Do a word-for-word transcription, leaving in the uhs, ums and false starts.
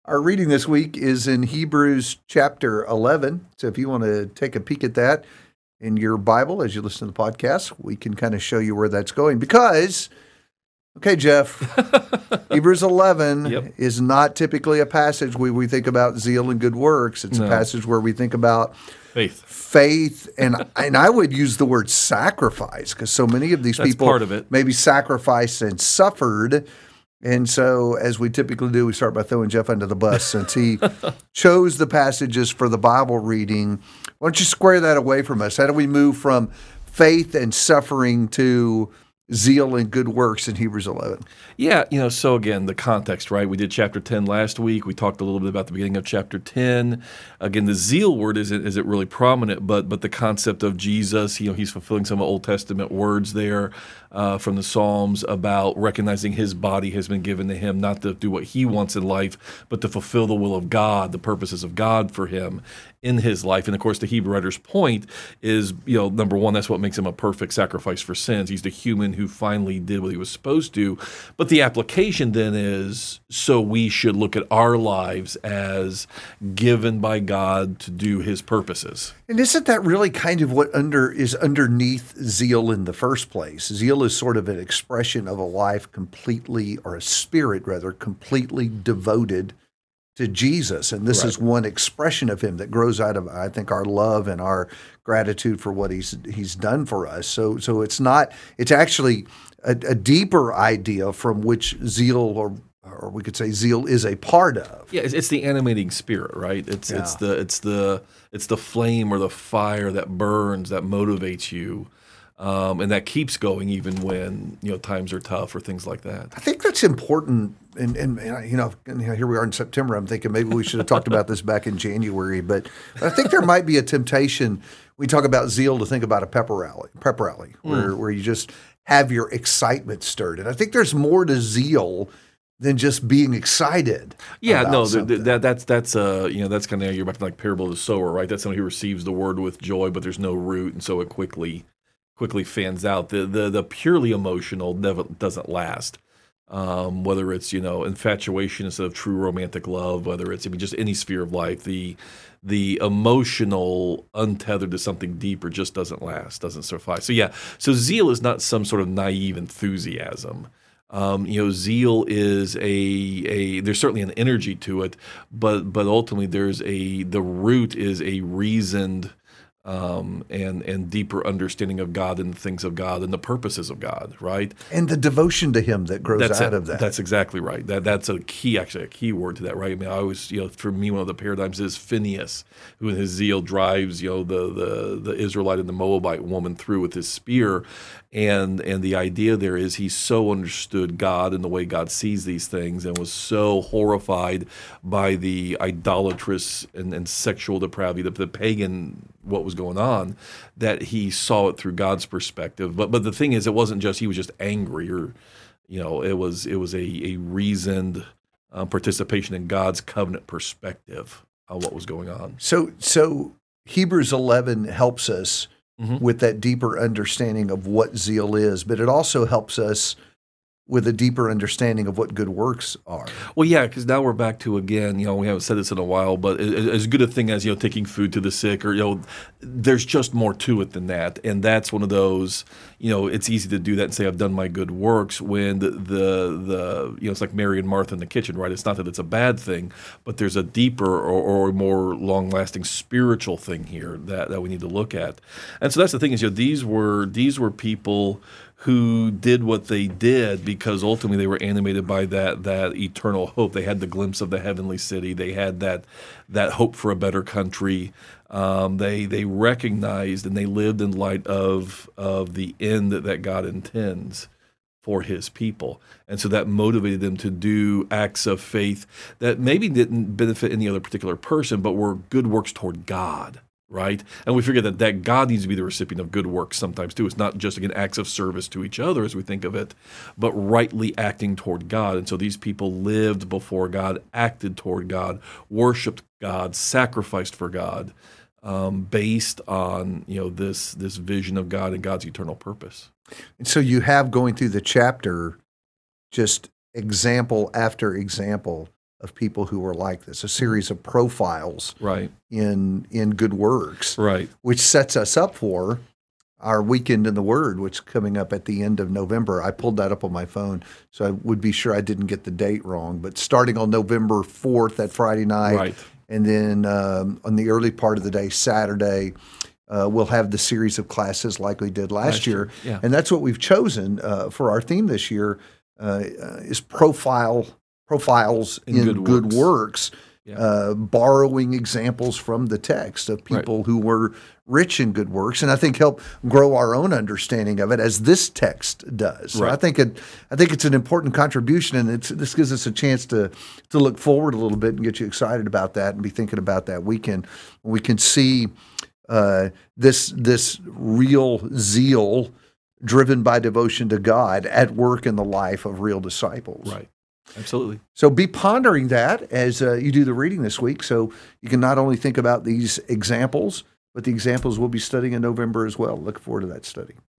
Our reading this week is in Hebrews chapter eleven. So if you want to take a peek at that in your Bible as you listen to the podcast, we can kind of show you where that's going. Because, okay, Jeff, Hebrews eleven Yep. is not typically a passage where we think about zeal and good works. It's No. a passage where we think about Faith. faith, and and I would use the word sacrifice, because so many of these That's people part of it. maybe sacrificed and suffered. And so, as we typically do, we start by throwing Jeff under the bus since he chose the passages for the Bible reading. Why don't you square that away from us? How do we move from faith and suffering to zeal and good works in Hebrews eleven? Yeah, you know, so again, the context, right? We did chapter ten last week. We talked a little bit about the beginning of chapter ten. Again, the zeal word isn't, isn't really prominent, but but the concept of Jesus, you know, he's fulfilling some Old Testament words there uh, from the Psalms about recognizing his body has been given to him, not to do what he wants in life, but to fulfill the will of God, the purposes of God for him in his life. And of course, the Hebrew writer's point is, you know, number one, that's what makes him a perfect sacrifice for sins. He's the human who finally did what he was supposed to. But the application then is, so we should look at our lives as given by God to do his purposes. And isn't that really kind of what under is underneath zeal in the first place? Zeal is sort of an expression of a life completely, or a spirit rather, completely devoted to Jesus. And this Right. is one expression of him that grows out of, I think, our love and our gratitude for what he's he's done for us. So so it's not, it's actually a, a deeper idea from which zeal, or or we could say zeal, is a part of. Yeah, it's, it's the animating spirit, right? It's it's Yeah. the it's the it's the flame or the fire that burns, that motivates you, um, and that keeps going even when, you know, times are tough or things like that. I think that's important. And, and you know, and, you know, here we are in September. I'm thinking maybe we should have talked about this back in January. But I think there might be a temptation. We talk about zeal to think about a pep rally, pep rally, where where you just have your excitement stirred. And I think there's more to zeal than just being excited. Yeah, about no, th- something. th- that that's that's uh you know that's kind of, you're back to like parable of the sower, right? That's someone who receives the word with joy, but there's no root, and so it quickly quickly fans out. The the the purely emotional never doesn't last. Um, whether it's, you know, infatuation instead of true romantic love, whether it's, I mean, just any sphere of life, the the emotional untethered to something deeper just doesn't last, doesn't suffice. So yeah, so zeal is not some sort of naive enthusiasm. Um, you know, zeal is a a there's certainly an energy to it, but but ultimately there's a the root is a reasoned um, and and deeper understanding of God and the things of God and the purposes of God, right? And the devotion to him that grows That's out it. of that. That's exactly right. That that's a key, actually, a key word to that, right? I mean, I always, you know, for me, one of the paradigms is Phineas, who in his zeal drives, you know, the the the Israelite and the Moabite woman through with his spear, and and the idea there is he so understood God and the way God sees these things, and was so horrified by the idolatrous and, and sexual depravity, the, the pagan, what was going on, that he saw it through God's perspective. But but the thing is, it wasn't just he was just angry, or you know, it was it was a a reasoned um, participation in God's covenant perspective on what was going on. So so Hebrews eleven helps us Mhm. with that deeper understanding of what zeal is, but it also helps us with a deeper understanding of what good works are. Well, yeah, because now we're back to, again, you know, we haven't said this in a while, but a- as good a thing as, you know, taking food to the sick, or, you know, there's just more to it than that. And that's one of those, you know, it's easy to do that and say, I've done my good works, when the, the, the you know, it's like Mary and Martha in the kitchen, right? It's not that it's a bad thing, but there's a deeper or, or more long-lasting spiritual thing here that, that we need to look at. And so that's the thing is, you know, these were, these were people who did what they did because ultimately they were animated by that that eternal hope. They had the glimpse of the heavenly city. They had that that hope for a better country. Um, they they recognized and they lived in light of of the end that, that God intends for his people. And so that motivated them to do acts of faith that maybe didn't benefit any other particular person, but were good works toward God. Right? And we forget that, that God needs to be the recipient of good works sometimes too. It's not just, again, acts of service to each other as we think of it, but rightly acting toward God. And so these people lived before God, acted toward God, worshiped God, sacrificed for God, um, based on, you know, this this vision of God and God's eternal purpose. And so you have, going through the chapter, just example after example of people who were like this, a series of profiles Right. in in good works, Right. which sets us up for our Weekend in the Word, which is coming up at the end of November. I pulled that up on my phone, so I would be sure I didn't get the date wrong. But starting on November fourth, that Friday night, Right. and then um, on the early part of the day, Saturday, uh, we'll have the series of classes like we did last, Last year. year, yeah. And that's what we've chosen uh, for our theme this year uh, uh, is profile profiles in, In good, good works, works. Yeah. uh, borrowing examples from the text of people who were rich in good works, and I think help grow our own understanding of it as this text does. So Right. I think it, I think it's an important contribution, and it's, this gives us a chance to to look forward a little bit and get you excited about that and be thinking about that weekend when we can see uh, this this real zeal driven by devotion to God at work in the life of real disciples. Right. Absolutely. So be pondering that as uh, you do the reading this week, so you can not only think about these examples, but the examples we'll be studying in November as well. Look forward to that study.